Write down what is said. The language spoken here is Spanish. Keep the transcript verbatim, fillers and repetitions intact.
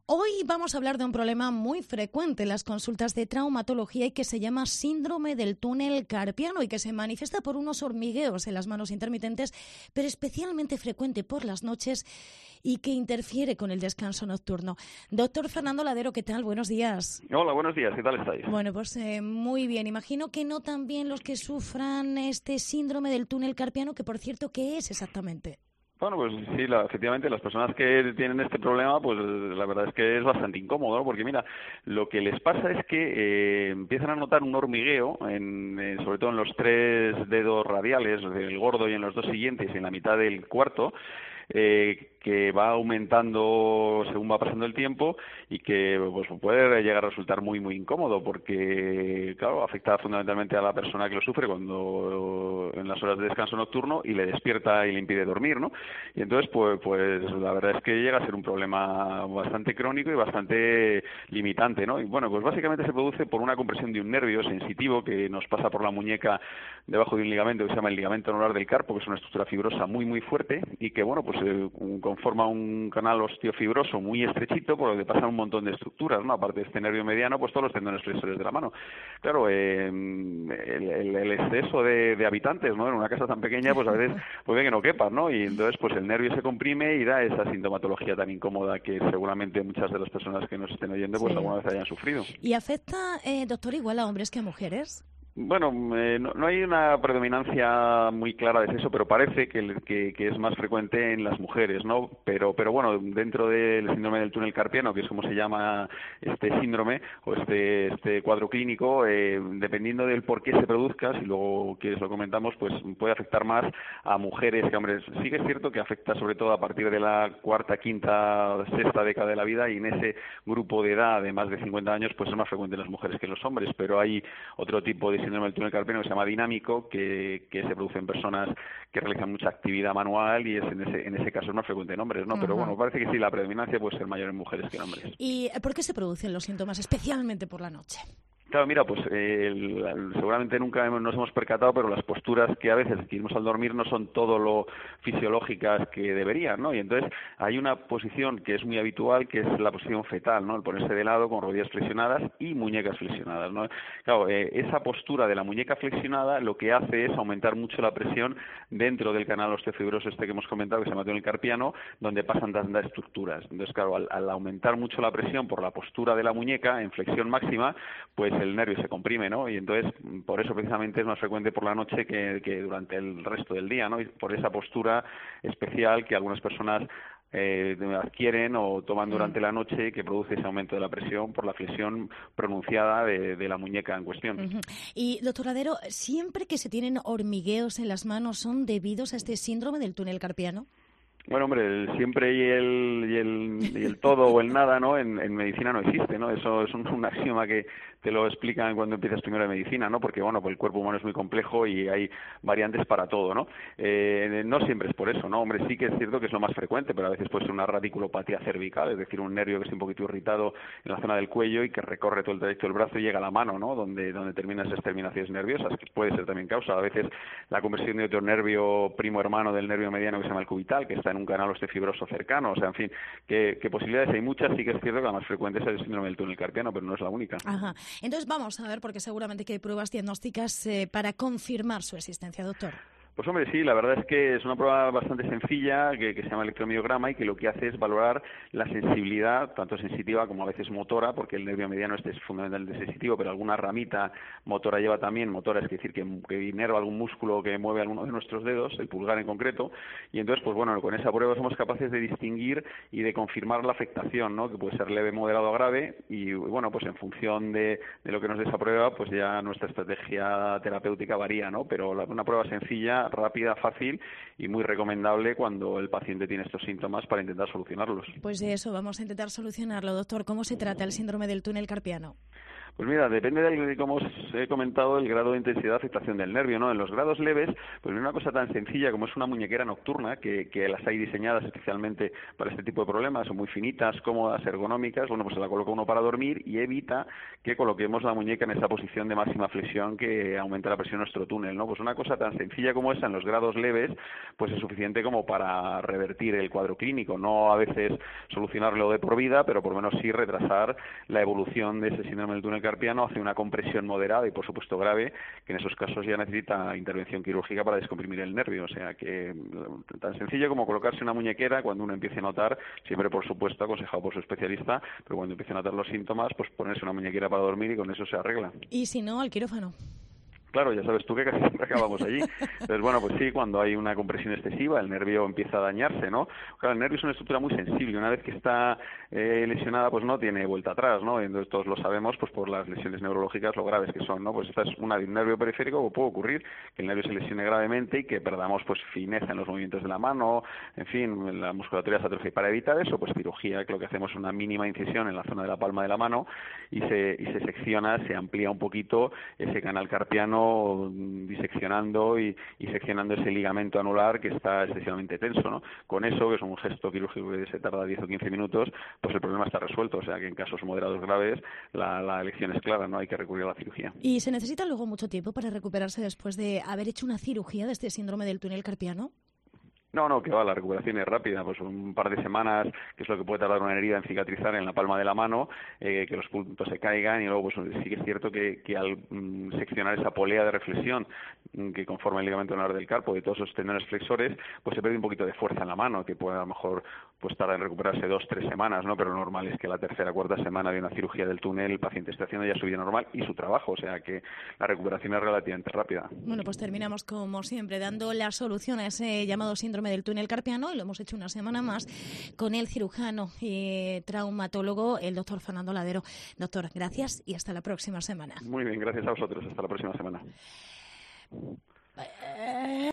Hoy vamos a hablar de un problema muy frecuente en las consultas de traumatología y que se llama síndrome del túnel carpiano y que se manifiesta por unos hormigueos en las manos intermitentes, pero especialmente frecuente por las noches y que interfiere con el descanso nocturno. Doctor Fernando Ladero, ¿qué tal? Buenos días. Hola, buenos días. ¿Qué tal estáis? Bueno, pues eh, muy bien. Imagino que no también los que sufran este síndrome del túnel carpiano, que por cierto, ¿qué es exactamente? Bueno, pues sí, la, efectivamente, las personas que tienen este problema, pues la verdad es que es bastante incómodo, ¿no? Porque mira, lo que les pasa es que eh, empiezan a notar un hormigueo, en, eh, sobre todo en los tres dedos radiales, el gordo y en los dos siguientes y en la mitad del cuarto, eh, que va aumentando según va pasando el tiempo y que pues puede llegar a resultar muy muy incómodo porque claro, afecta fundamentalmente a la persona que lo sufre cuando en las horas de descanso nocturno y le despierta y le impide dormir, ¿no? Y entonces pues pues la verdad es que llega a ser un problema bastante crónico y bastante limitante, ¿no? Y bueno, pues básicamente se produce por una compresión de un nervio sensitivo que nos pasa por la muñeca debajo de un ligamento que se llama el ligamento anular del carpo, que es una estructura fibrosa muy muy fuerte y que bueno, pues eh, conforma un canal osteofibroso muy estrechito por donde pasan un montón de estructuras, ¿no? Aparte de este nervio mediano, pues todos los tendones flexores de la mano. Claro, eh, el, el, el exceso de, de habitantes, ¿no? En una casa tan pequeña, pues a veces puede que no quepan, ¿no? Y entonces, pues el nervio se comprime y da esa sintomatología tan incómoda que seguramente muchas de las personas que nos estén oyendo, pues sí, alguna vez hayan sufrido. ¿Y afecta, eh, doctor, igual a hombres que a mujeres? Bueno, eh, no, no hay una predominancia muy clara de eso, pero parece que, que, que es más frecuente en las mujeres, ¿no? Pero, pero bueno, dentro del síndrome del túnel carpiano, que es como se llama este síndrome o este, este cuadro clínico, eh, dependiendo del por qué se produzca, si luego quieres lo comentamos, pues puede afectar más a mujeres que a hombres. Sí que es cierto que afecta sobre todo a partir de la cuarta, quinta, sexta década de la vida y en ese grupo de edad de más de cincuenta años, pues es más frecuente en las mujeres que en los hombres, pero hay otro tipo de síndrome del túnel carpiano que se llama dinámico, que, que se produce en personas que realizan mucha actividad manual y es en ese, en ese caso es más frecuente en hombres, ¿no? Uh-huh. Pero bueno, parece que sí, la predominancia puede ser mayor en mujeres que en hombres. ¿Y por qué se producen los síntomas, especialmente por la noche? Claro, mira, pues eh, el, el, seguramente nunca hemos, nos hemos percatado, pero las posturas que a veces adquirimos al dormir no son todo lo fisiológicas que deberían, ¿no? Y entonces hay una posición que es muy habitual, que es la posición fetal, ¿no? El ponerse de lado con rodillas flexionadas y muñecas flexionadas, ¿no? Claro, eh, esa postura de la muñeca flexionada lo que hace es aumentar mucho la presión dentro del canal osteofibroso este que hemos comentado, que se llama túnel carpiano, donde pasan tantas estructuras. Entonces, claro, al, al aumentar mucho la presión por la postura de la muñeca en flexión máxima, pues el nervio se comprime, ¿no? Y entonces, por eso precisamente es más frecuente por la noche que, que durante el resto del día, ¿no? Y por esa postura especial que algunas personas eh, adquieren o toman durante la noche que produce ese aumento de la presión por la flexión pronunciada de, de la muñeca en cuestión. Uh-huh. Y, doctor Ladero, ¿siempre que se tienen hormigueos en las manos son debidos a este síndrome del túnel carpiano? Bueno, hombre, el siempre y el, y el, y el todo o el nada, ¿no? En, en medicina no existe, ¿no? Eso es un, un axioma que te lo explican cuando empiezas primero de medicina, ¿no? Porque, bueno, pues el cuerpo humano es muy complejo y hay variantes para todo, ¿no? Eh, no siempre es por eso, ¿no? Hombre, sí que es cierto que es lo más frecuente, pero a veces puede ser una radiculopatía cervical, es decir, un nervio que esté un poquito irritado en la zona del cuello y que recorre todo el trayecto del brazo y llega a la mano, ¿no? Donde, donde terminan esas terminaciones nerviosas, que puede ser también causa. A veces la conversión de otro nervio primo hermano del nervio mediano que se llama el cubital, que está en un canal osteofibroso cercano, o sea, en fin, que, que posibilidades hay muchas, sí que es cierto que la más frecuente es el síndrome del túnel carpiano, pero no es la única. Ajá. Entonces vamos a ver, porque seguramente que hay pruebas diagnósticas eh, para confirmar su existencia, doctor. Pues hombre, sí, la verdad es que es una prueba bastante sencilla que, que se llama electromiograma y que lo que hace es valorar la sensibilidad, tanto sensitiva como a veces motora, porque el nervio mediano este es fundamentalmente sensitivo, pero alguna ramita motora lleva también, motora es decir, que, que inerva algún músculo que mueve alguno de nuestros dedos, el pulgar en concreto, y entonces, pues bueno, con esa prueba somos capaces de distinguir y de confirmar la afectación, ¿no? Que puede ser leve, moderado o grave, y bueno, pues en función de, de lo que nos dé esa prueba, pues ya nuestra estrategia terapéutica varía, ¿no? Pero la, una prueba sencilla, rápida, fácil y muy recomendable cuando el paciente tiene estos síntomas para intentar solucionarlos. Pues de eso vamos a intentar solucionarlo, doctor. ¿Cómo se trata el síndrome del túnel carpiano? Pues mira, depende de, como os he comentado, el grado de intensidad de afectación del nervio, ¿no? En los grados leves, pues una cosa tan sencilla como es una muñequera nocturna, que, que las hay diseñadas especialmente para este tipo de problemas, son muy finitas, cómodas, ergonómicas, bueno, pues se la coloca uno para dormir y evita que coloquemos la muñeca en esa posición de máxima flexión que aumenta la presión en nuestro túnel, ¿no? Pues una cosa tan sencilla como esa en los grados leves, pues es suficiente como para revertir el cuadro clínico, no a veces solucionarlo de por vida, pero por lo menos sí retrasar la evolución de ese síndrome del túnel carpiano hacia una compresión moderada y por supuesto grave, que en esos casos ya necesita intervención quirúrgica para descomprimir el nervio. O sea que tan sencillo como colocarse una muñequera cuando uno empiece a notar, siempre por supuesto aconsejado por su especialista, pero cuando empiece a notar los síntomas, pues ponerse una muñequera para dormir y con eso se arregla. Y si no, al quirófano. Claro, ya sabes tú que casi siempre acabamos allí. Entonces, bueno, pues sí, cuando hay una compresión excesiva, el nervio empieza a dañarse, ¿no? Claro, el nervio es una estructura muy sensible. Una vez que está eh, lesionada, pues no tiene vuelta atrás, ¿no? Entonces, todos lo sabemos, pues por las lesiones neurológicas, lo graves que son, ¿no? Pues esta es una de un nervio periférico, o puede ocurrir que el nervio se lesione gravemente y que perdamos, pues, fineza en los movimientos de la mano, en fin, la musculatura se atrofia. Para evitar eso, pues cirugía, que lo que hacemos es una mínima incisión en la zona de la palma de la mano y se, y se secciona, se amplía un poquito ese canal carpiano, diseccionando y, y seccionando ese ligamento anular que está excesivamente tenso, ¿no? Con eso, que es un gesto quirúrgico que se tarda diez o quince minutos, pues el problema está resuelto. O sea que en casos moderados graves la, la elección es clara, no hay que recurrir a la cirugía. ¿Y se necesita luego mucho tiempo para recuperarse después de haber hecho una cirugía de este síndrome del túnel carpiano? No, no, que va, la recuperación es rápida, pues un par de semanas, que es lo que puede tardar una herida en cicatrizar en la palma de la mano, eh, que los puntos se caigan y luego pues sí que es cierto que, que al mm, seccionar esa polea de reflexión mm, que conforma el ligamento anular del carpo y todos esos tendones flexores, pues se pierde un poquito de fuerza en la mano, que puede a lo mejor pues tardar en recuperarse dos, tres semanas, ¿no? Pero lo normal es que la tercera, cuarta semana de una cirugía del túnel el paciente esté haciendo ya su vida normal y su trabajo, o sea que la recuperación es relativamente rápida. Bueno, pues terminamos como siempre dando la solución a ese llamado síndrome del túnel carpiano y lo hemos hecho una semana más con el cirujano y traumatólogo, el doctor Fernando Ladero. Doctor, gracias y hasta la próxima semana. Muy bien, gracias a vosotros. Hasta la próxima semana.